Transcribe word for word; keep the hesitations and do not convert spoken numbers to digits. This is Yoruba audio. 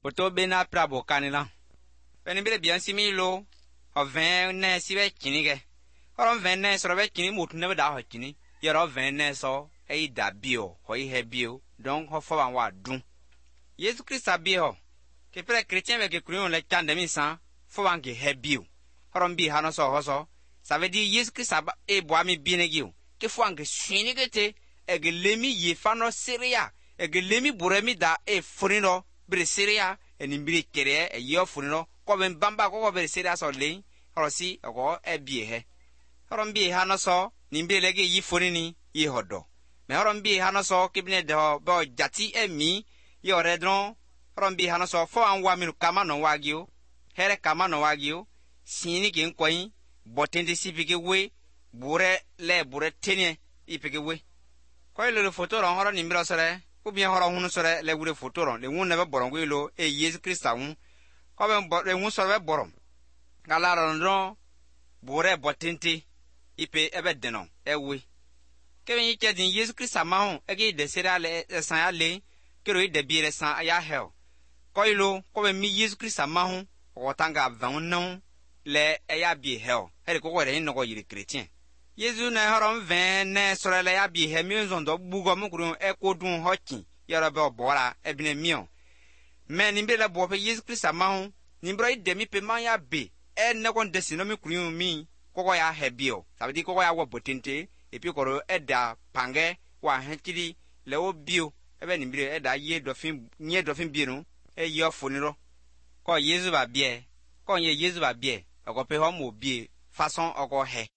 Poto bena prabo kanila. Penibile bien similo. O vene sibe kinige. Oron vene sorobe kini mutu nebe da ho kini. Yero vene so e da bio ho i he bio donc ho fo wa dun. Yesu Christ bio. Ke pre chrétien be ke kurion le tande mi san fo wa nge he bio. Oron bi hano so ho so. Ça veut dire Yesu Christ e boa mi binegi o. Ke fo nge swinigete e ge lemi ye fano seria e ge lemi buremi da e funino bre seria e nimbiri kere e yo funino ko ben bamba ko ko bre seria so le orosi ko e bie he oron bie ha no so nimbiri lege yi funini yi hodo me oron bie ha no so kibne de bo jati emi yo redron oron bie ha no so fo anwa mi kama no wagio here kama no wagio sini gen koyin botende sipike we bure le bure tenie ipike we ko le photo ron horo nimbiro sore ko bien horo hunu sore le wure photo ron le wun ne be boron ko lo e Yesu Christ awun ko be bo le wun sore be boron kala ron ron bure botente ipe ebe denon ewe ke ben yike din Yesu Christ amahun e ge de sera le san ya le ke ro de biere san ya hell ko lo ko be mi Yesu Christ amahun o tanga van non le e ya bi hell e ko ko re no ko yiri chrétien Yesu na horon ven ne sorele ya bi he mi nzondo bugo mukuru e ko dun hokin yoro be obora e bine mion men nimbe la bo pe Yesu Christ amahun nimbro i demi pe man ya be e ne kon desino mi kuru mi koko ya hebio sabidi koko ya wo botente e pi koro e da pange wa henkiri le o bio e be nimbe e da ye dofin nye dofin bienu e yo foniro ko Yesu ba bie ko ye Yesu ba bie ko pe ho mo bie façon oko he